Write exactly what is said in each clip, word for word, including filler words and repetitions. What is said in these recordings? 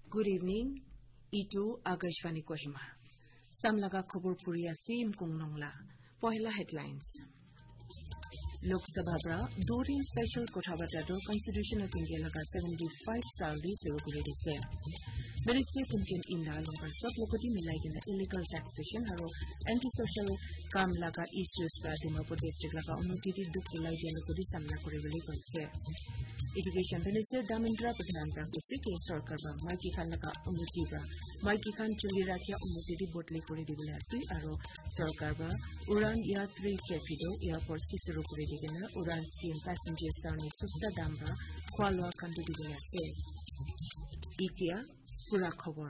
Good evening. Ito Akashvani Kohima. Samlaga khobor puriya sim kungnongla. Pohila headlines. Lok Sabha bra Dorin Special Kothabata do Constitution of India laga seventy-five saal di suru kuri dise. Ministry Timkin Inda longer sub lokoti milai gina illegal taxation haro anti-social kam laga issues pra Dimapur district laga unnoti di duk ilai dia lokoti samna kuri boli koise. Education Minister Damendra Pradhan pra kisi ke sarkar ba maiki khan laga unnoti bra maiki khan chuli rakhya unnoti di botli kuri dibole asi aro sarkar ba Uran Yatri Kefido airport si suru kuri digena Uran scheme passengers karni susta damba khwalwa kandu dibole ase. Itia pura khobor.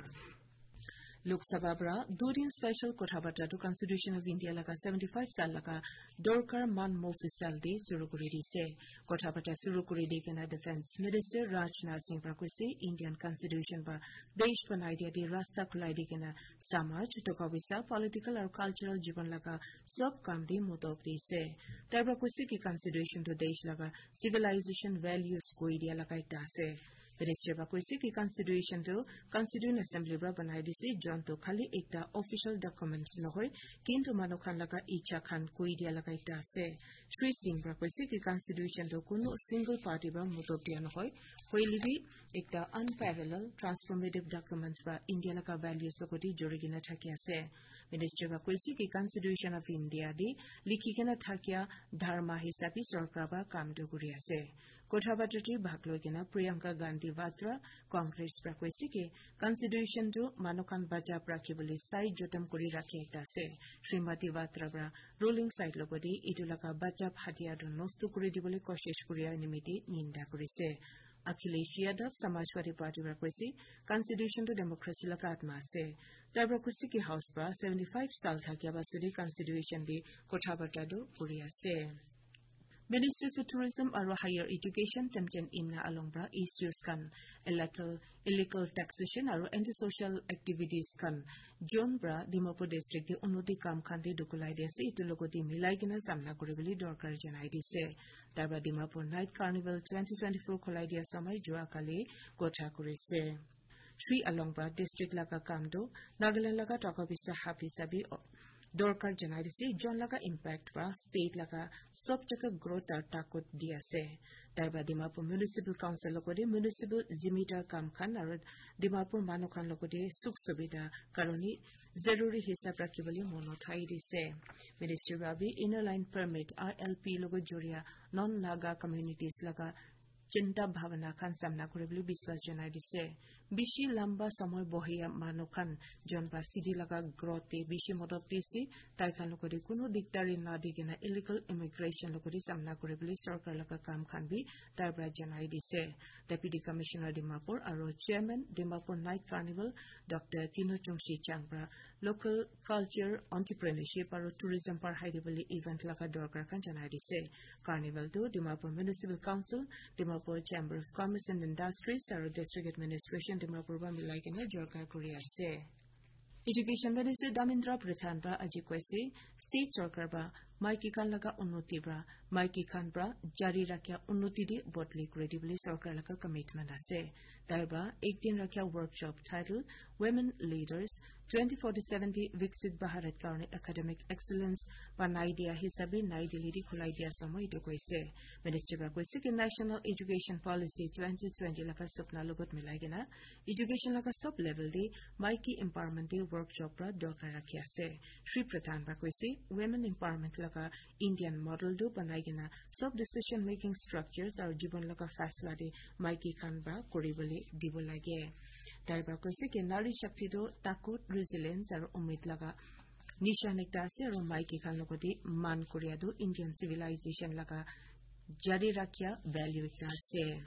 Lok Sabha bra Dorin Special Kothabata to Constitution of India laga seventy-five saal laga Dorkar man mofisal de surukuri dise. Kothabata surukuri de kena Defense Minister Rajnath Singh prakwisi Indian Constitution ba desh banai dia de rasta khulai de kena samaj tokawisa political or cultural jiban laga sob kam de motop dise. Tar prakwisi ki Constitution to desh laga civilization values koi dia laga itase. Minister prakwisi ki Constitution to Constituent Assembly bra banai dise to khali ekta official document nohoy kintu manokhan laga icha khan koi dia laga ita ase. Shri Singh prakwisi ki Constitution to kuno single party bra motop dia nohoy hoilibi ekta unparalleled transformative document bra India laga values lokoti jorigina thaki ase. Minister prakwisi ki Constitution of India di likhikena thakya dharma hisabi sarkar ba kam do kuri ase. Kothabati bhagloi kena Priyanka Gandhi Vatra Congress prakwisi ki Constitution to manokhan baja prakibuli side jotam kuri rakhi ekta ase. Srimati Vatra bra ruling side logodi itulaka baja bhatia do nostu kuri dibole koshish kuriya nimiti ninda kurise. Akhilesh Yadav Samajwadi Party prakwisi Constitution to Democracy laga atma ase. Tar prakwisi ki house bra seventy-five saal thakya basuri Constitution di Kothabata do kuri ase. Ministry for Tourism or Higher Education Temchen Imna Alongbra issues kan illegal illegal taxation or anti-social activities kan John Bra Dimapur district the unnoti kam khande dukulai dese itulogoti milai gina samna kuribili dorkar janai dise. Dabra Dimapur Night Carnival twenty twenty-four kolai dia samai jua kali gotha kurise. Sri Alongbra district laga kamdo Nagaland laga takabisa happy sabi Dorkar janai dise John laga impact ba state laga sob jaka growth ar takut diase. Darba Dimapur Municipal Council lokode municipal zimitar kam khan ar Dimapur manokhan lokode suk subida karoni zaruri hisab rakhibole mono thai dise. Ministry rabi inner line permit R L P logo joria non naga communities laga Chinta Bhavana Khan Samna Kuribli Biswas Janai dise. Bishi Lamba Samoy Bohia Manokhan John Ba City Laga Grote Bishi Modop dise. Taikan Lokodi Kuno Dictari Nadigina Illegal Immigration Lokodi Samna Kuribli Sarkar Laga Kam Khanbi Tarbra Janai dise. Deputy Commissioner Dimapur Aro Chairman Dimapur Night Carnival Doctor Tino Chungshi Changbra Local Culture Entrepreneurship Aro Tourism Par Haidibali Event Laga Dorkar Khan Janai dise. Carnival do Dimapur Municipal Council Dimapur Chamber of Commerce and Industries or District Administration Dimapur ba milai kena jorkar kuri ase. Education Minister Damendra Pradhan bra aji kwesi state sarkar ba maiki khan laga unnoti bra maiki khan bra jari rakhya unnoti di botli credibly sarkar laga commitment ase. Darba ek din rakhya workshop title Women Leaders twenty forty-seven di Viksit Bharat karone academic excellence banai dia hisabe nai dili di khulai dia samoi to koise. Minister bra koise ki national education policy twenty twenty laga supna logot milai gena education laga sub level di maiki empowerment di workshop bra dorkar rakhi ase. Shri Pradhan bra koise women empowerment laga Indian model do banai gena sub decision making structures or jibon laga fasla di maiki khan bra koribole dibo lage. Darba koise ki nari shakti do takut resilience or umid laga nishan ekta ase aro maiki khan logoti man korea do Indian civilization laga jari rakhya value ekta ase.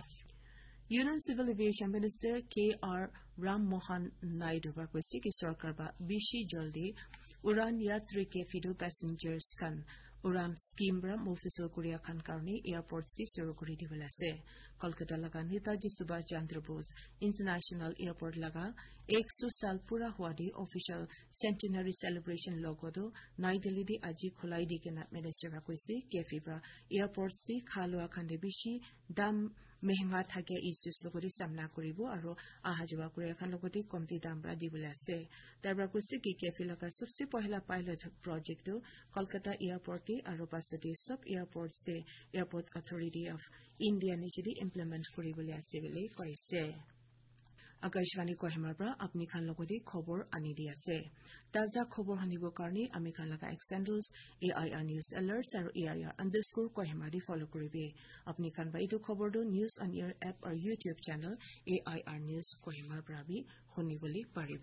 Union Civil Aviation Minister K R Ram Mohan Naidu prakwisi ki sarkar ba bishi jaldi Uran Yatri Kefido passengers kan Uran scheme bra mofisal Korea khan karni airport si suru kuri dibole ase. Kolkata laga Netaji Subhash Chandra Bose International Airport laga one hundred saal pura hua di official centenary celebration logo do Nai Delhi di aji khulai di kena minister prakwisi kefi bra airport si khalwa khande bishi dam মেহঙ্গা থাকে issues লগতে সামনা করিব আৰু আহা যাওয়া কৰি এখন লগতে কমতি দাম বৰা দিবলৈ আছে তাৰপৰা কৈছে কি কেফিলকা সবসে পহলা পাইলট প্ৰজেক্টটো কলকাতা এয়াৰপৰ্টে আৰু পাছতে সব এয়াৰপৰ্টছতে এয়াৰপৰ্ট অথৰিটি অফ ইণ্ডিয়া নিজে ইমপ্লিমেন্ট কৰিবলৈ আছে বুলি কৈছে আকাশবাণী কোহিমাৰ পৰা আপুনি খান লগতে খবৰ আনি দি আছে তাজা খবৰ শুনিবৰ কাৰণে আমি খান লগা এক্সেন্ডলছ এআইআৰ নিউজ এলাৰ্টছ আৰু এআইআৰ আন্ডাৰস্কোৰ কোহিমা দি ফলো কৰিবি আপুনি খান বা এইটো খবৰটো নিউজ অন এয়াৰ এপ আৰু ইউটিউব চেনেল এআইআৰ নিউজ কোহিমাৰ পৰা বি শুনিবলৈ পাৰিব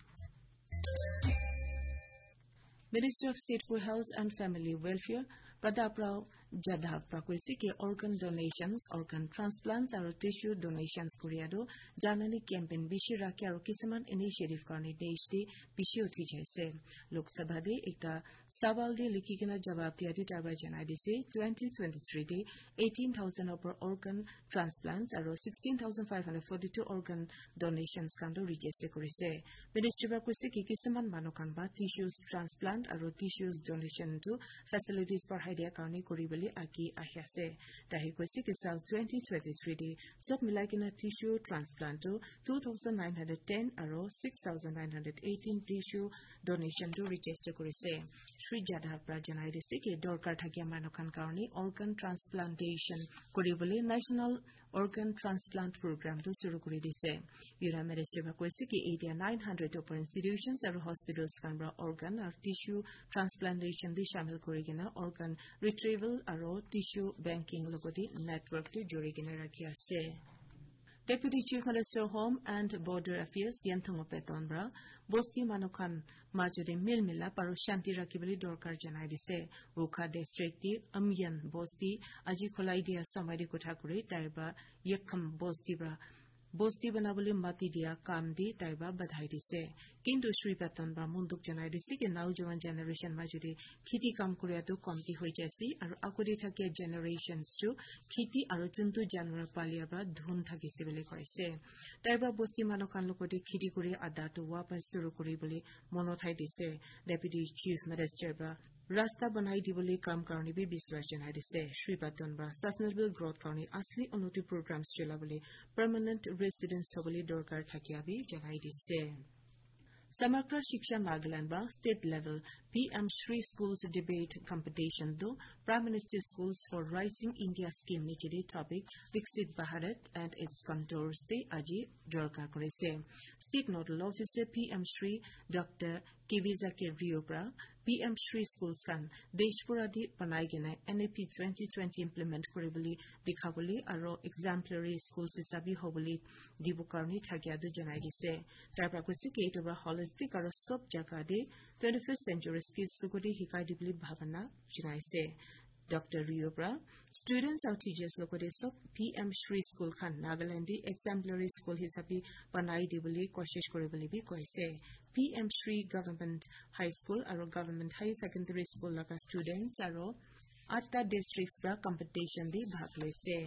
Minister of State for Health and Family Welfare Pradap Rao Jadhav কৈছে কি organ donations, organ transplants আৰু tissue donations কৰিয়াটো জাননী কেম্পেইন বেছি ৰাখি আৰু কিছুমান ইনিচিয়েটিভ কাৰণে দেশে বেছি উঠি যাইছে লোকসভাতে এটা সৱাল দি লিখি কিনে জবাব দিয়া দি তাৰপৰা জনাই দিছে twenty twenty-three দি eighteen thousand ওপৰ organ transplants আৰু sixteen thousand five hundred forty-two organ donations কাণ্ডো ৰেজিষ্টাৰ কৰিছে মিনিষ্ট্ৰীবা কৈছে কি কিছুমান মানুহ কান বা tissues transplant আৰু tissues donation to facilities বঢ়াই দিয়া কাৰণে কৰিবলৈ আকি আহি আছে তাহি কৈছে কি সাল twenty twenty-three দি সব মিলাই কিনা tissue transplant two thousand nine hundred ten আৰু six thousand nine hundred eighteen tissue donation to register কৰিছে শ্ৰী যাদৱ পৰা জনাই দিছে কি দৰকাৰ থাকে মানুহৰ কাৰণে organ transplantation কৰিবলৈ national organ transplant program to শুরু কৰি দিছে ইউৰা মেডিচিন কৈছে কি এতিয়া nine hundred ওপৰ institutions আৰু hospitals কানৰা organ আৰু tissue transplantation দি শামিল কৰি কিনা organ retrieval আৰু tissue banking লগতে নেটৱৰ্কটো জড়ি কিনে ৰাখি আছে Deputy Chief Minister Home and Border Affairs Yanthong Petonbra Bosti Manukan Majode Milmila Paru Shanti Rakibali Dorkar Janai dise Wukha District di Amyan Bosti Aji Kolaidia Samadi Kothakuri Taiba Yakam Bosti Bra Bosti banabuli mati dia kam di taiba badhai dise kintu Shri Peton ba munduk janai dise ki naujowan generation majudi khiti kam korea to komti hoi jaisi aru akuri thake generations to khiti aru tuntu janwar palia ba dhun thakise bole koise taiba bosti manokan lokoti khiti kori ada to wapas suru kori bole monothai dise deputy chief minister ba Rasta banai dibole kam karni bi biswas janai dise Shri Peton ba sustainable growth karni asli unnoti programs chalabole permanent residence hobole dorkar thakia bi janai dise Samakra Shiksha Nagaland ba state level P M Shri Schools debate competition do Prime Minister Schools for Rising India scheme nichide topic Viksit Bharat and its contours de aji dorka korise State Nodal Officer P M Shri Doctor Kiviza K Riopra P M Shri Schools kan Deshpuradi Panaigina N A P twenty twenty implement koribuli dikhabuli aro exemplary schools hisabi hobuli dibukarni thakia du janai dise tarpra kosi ke etoba holistic aro sob jaga de twenty-first century skills sugodi hikai dibuli bhavana jinaise Doctor Riopra students and teachers lokode sob P M Shri School khan Nagaland exemplary school hisabi panai dibuli koshish koribuli bi koise P M Shri Government High School aro Government High Secondary School laka students aro atta districts pra competition di bhag loise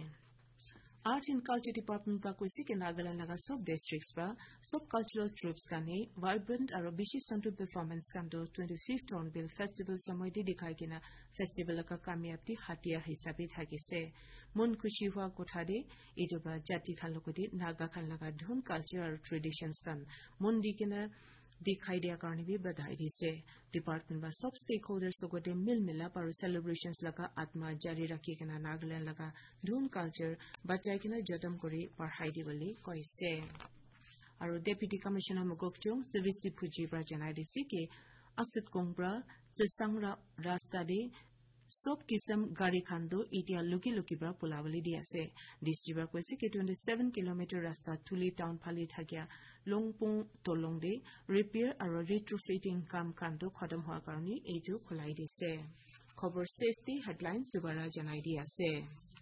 Art and Culture Department pra koise ke Nagaland laga sob districts pra sob cultural troops kane vibrant aro bishi santu performance kam do twenty-fifth Hornbill Festival samoy di dikhai kina festival ka kamyab di hatia hisabe thakise mon khushi hua kotha de ejoba jati khan lokodi naga khan laga dhun culture aro traditions kan mon dikena dikhai dia karni bi badhai dise department ba sob stakeholders logote mil mila paru celebrations laga atma jari rakhi kana Nagaland laga dhun culture bachai kina jotam kori parhai di boli koise aru deputy commissioner Mogokchung Sivisi Puji bra janai dise ke asit kongbra chisangra rasta de sob kisam gari khando itia luki luki bra pulawali di ase district koise ke twenty-seven kilometer rasta Thuli town phali thakya longpung tolong de repair aro retrofitting kam khando khatam hwa karni eju khulai dise khobor safety headlines dubara janai di ase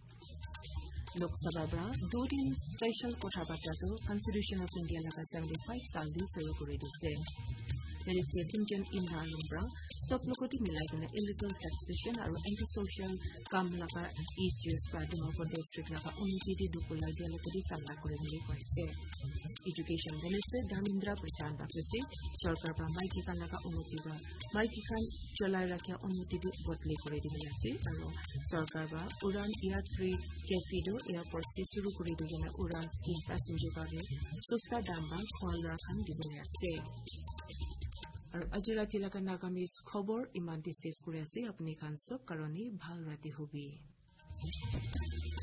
Lok Sabha bra do din special kotha bata to Constitution of India laga seventy-five sal di suru kore dise Minister Timjan Imran bra সব লগতে মিলাই কিনে illegal taxation আৰু anti social কাম লগা issues পৰা Dimapur district লগা উন্নতি দি দুপলাই দিয়া লগতে চাল্লা কৰি বুলি কৈছে এডুকেশ্যন মিনিষ্টাৰ ধৰ্মেন্দ্ৰ প্ৰধান কৈছে চৰকাৰ পৰা মাইকিকান লগা উন্নতি বা মাইকিকান চলাই ৰাখা উন্নতি দি বদলি কৰি দিলে আছে আৰু চৰকাৰ বা উড়ান এয়াৰ থ্ৰী কেফিডো এয়াৰপৰ্ট সে শুরু কৰি দিলে উড়ান স্কিম প্যাসেঞ্জাৰ বাবে সস্তা দাম বা খোৱা লোৱা খান দিবলৈ আছে আৰু আজি ৰাতি লগা নাগামিজ খবৰ ইমান ডিসকাস কৰি আছে আপুনি খান সব কাৰণে ভাল ৰাতি হবি